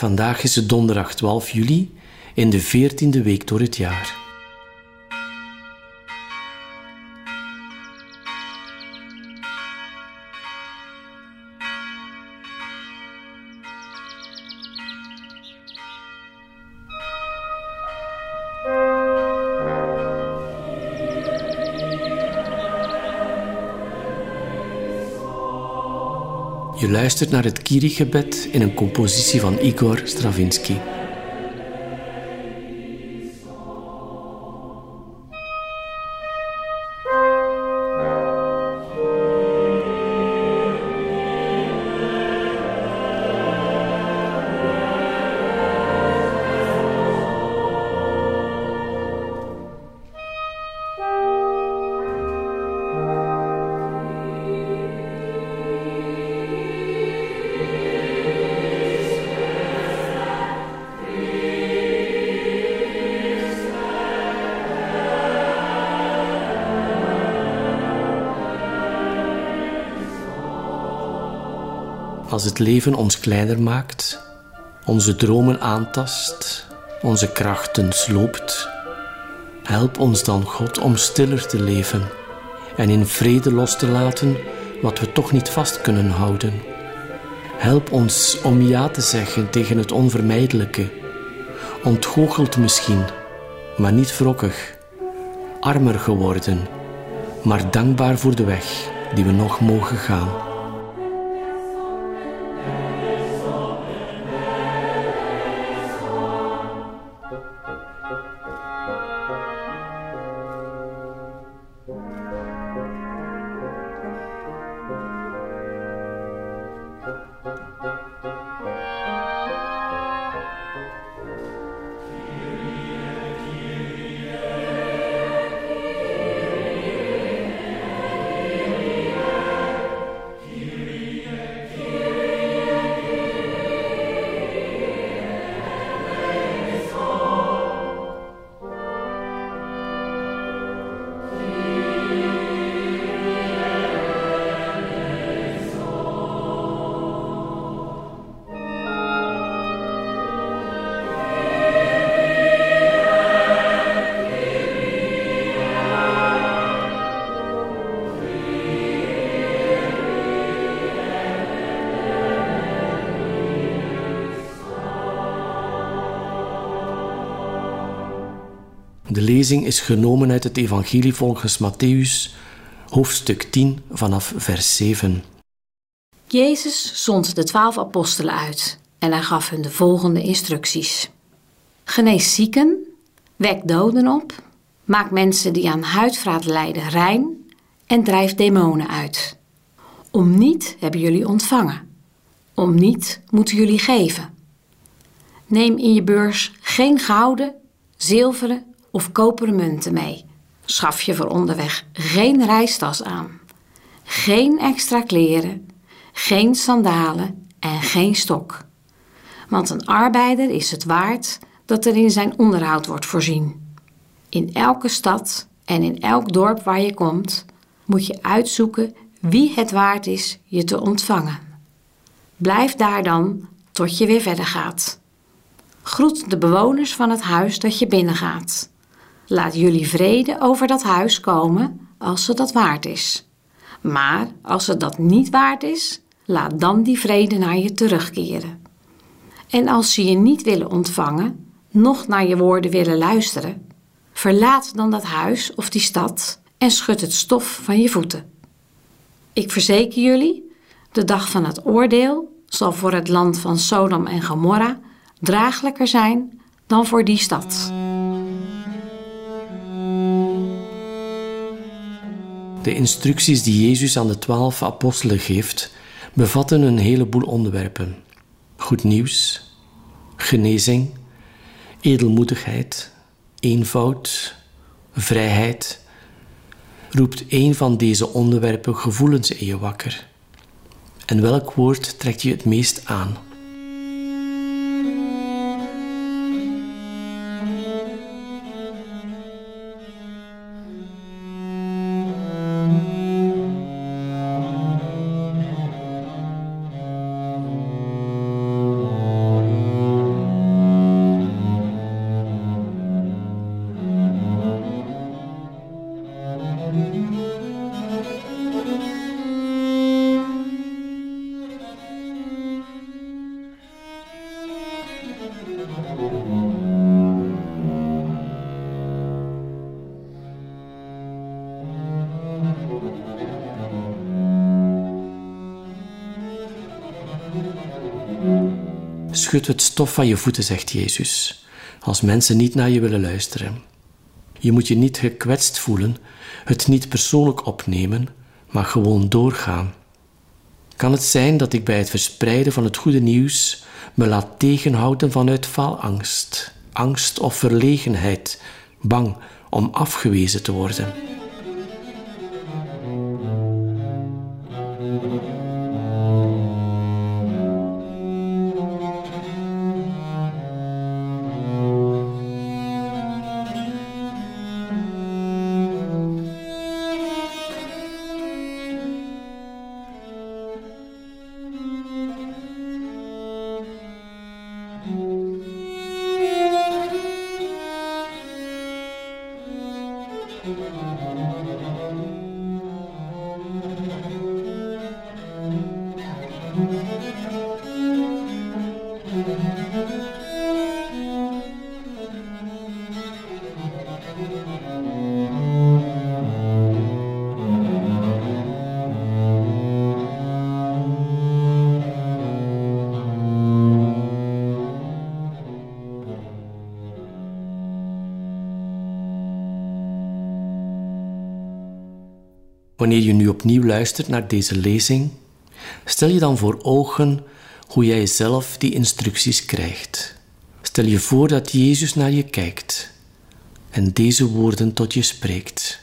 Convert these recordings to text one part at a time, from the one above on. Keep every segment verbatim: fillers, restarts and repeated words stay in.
Vandaag is het donderdag twaalf juli in de veertiende week door het jaar. Je luistert naar het Kyrie-gebed in een compositie van Igor Stravinsky. Als het leven ons kleiner maakt, onze dromen aantast, onze krachten sloopt, help ons dan, God, om stiller te leven en in vrede los te laten wat we toch niet vast kunnen houden. Help ons om ja te zeggen tegen het onvermijdelijke, ontgoocheld misschien, maar niet wrokkig, armer geworden, maar dankbaar voor de weg die we nog mogen gaan. De lezing is genomen uit het Evangelie volgens Mattheüs, hoofdstuk tien, vanaf vers zeven. Jezus zond de twaalf apostelen uit en hij gaf hun de volgende instructies. Genees zieken, wek doden op, maak mensen die aan huidvaat lijden rein en drijf demonen uit. Om niet hebben jullie ontvangen, om niet moeten jullie geven. Neem in je beurs geen gouden, zilveren of koperen munten mee. Schaf je voor onderweg geen reistas aan. Geen extra kleren, geen sandalen en geen stok. Want een arbeider is het waard dat er in zijn onderhoud wordt voorzien. In elke stad en in elk dorp waar je komt, moet je uitzoeken wie het waard is je te ontvangen. Blijf daar dan tot je weer verder gaat. Groet de bewoners van het huis dat je binnengaat. Laat jullie vrede over dat huis komen als ze dat waard is. Maar als het dat niet waard is, laat dan die vrede naar je terugkeren. En als ze je niet willen ontvangen, noch naar je woorden willen luisteren, verlaat dan dat huis of die stad en schud het stof van je voeten. Ik verzeker jullie, de dag van het oordeel zal voor het land van Sodom en Gomorra draaglijker zijn dan voor die stad. De instructies die Jezus aan de twaalf apostelen geeft, bevatten een heleboel onderwerpen. Goed nieuws, genezing, edelmoedigheid, eenvoud, vrijheid. Roept één van deze onderwerpen gevoelens in je wakker? En welk woord trekt je het meest aan? schud het stof van je voeten, zegt Jezus, als mensen niet naar je willen luisteren. Je moet je niet gekwetst voelen, het niet persoonlijk opnemen, maar gewoon doorgaan. Kan het zijn dat ik bij het verspreiden van het goede nieuws me laat tegenhouden vanuit faalangst, angst of verlegenheid, bang om afgewezen te worden? Wanneer je nu opnieuw luistert naar deze lezing, stel je dan voor ogen hoe jij zelf die instructies krijgt. Stel je voor dat Jezus naar je kijkt en deze woorden tot je spreekt.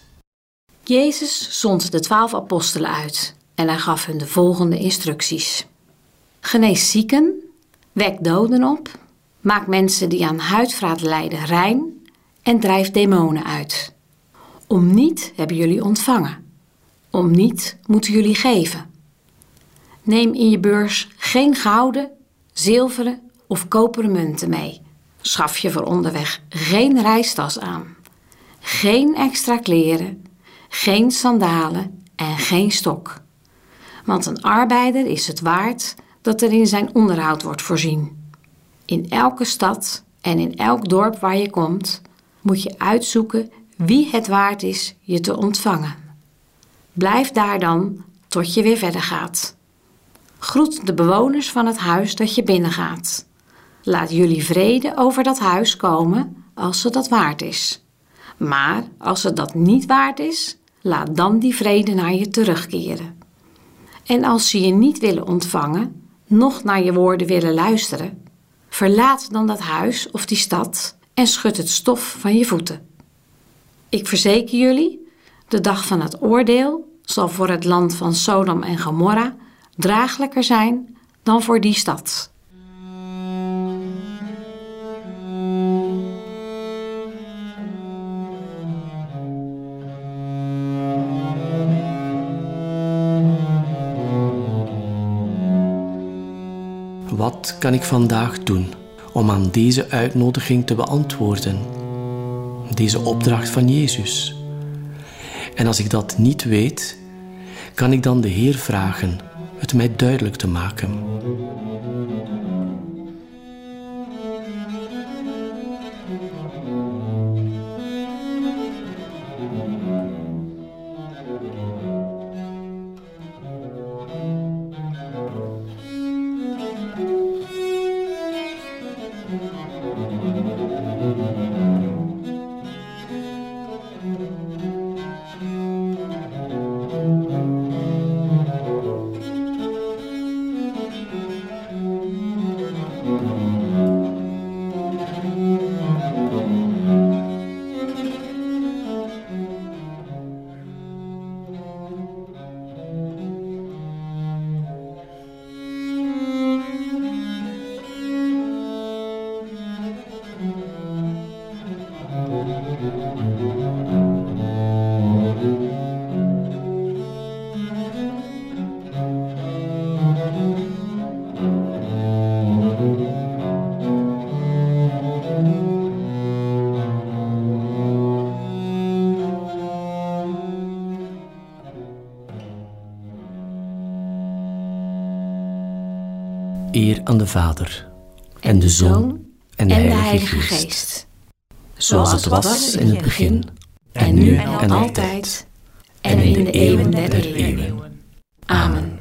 Jezus zond de twaalf apostelen uit en hij gaf hun de volgende instructies. Genees zieken, wek doden op, maak mensen die aan huidvaat lijden rein en drijf demonen uit. Om niet hebben jullie ontvangen. Om niet moeten jullie geven. Neem in je beurs geen gouden, zilveren of koperen munten mee. Schaf je voor onderweg geen reistas aan. Geen extra kleren, geen sandalen en geen stok. Want een arbeider is het waard dat er in zijn onderhoud wordt voorzien. In elke stad en in elk dorp waar je komt, moet je uitzoeken wie het waard is je te ontvangen. Blijf daar dan tot je weer verder gaat. Groet de bewoners van het huis dat je binnengaat. Laat jullie vrede over dat huis komen als ze dat waard is. Maar als het dat niet waard is, laat dan die vrede naar je terugkeren. En als ze je niet willen ontvangen, noch naar je woorden willen luisteren, verlaat dan dat huis of die stad en schud het stof van je voeten. Ik verzeker jullie, de dag van het oordeel zal voor het land van Sodom en Gomorra draaglijker zijn dan voor die stad. Wat kan ik vandaag doen om aan deze uitnodiging te beantwoorden? Deze opdracht van Jezus. En als ik dat niet weet, kan ik dan de Heer vragen het mij duidelijk te maken. Eer aan de Vader, en de Zoon, en de Heilige Geest. Zoals het was in het begin, en nu en altijd, en in de eeuwen der eeuwen. Amen.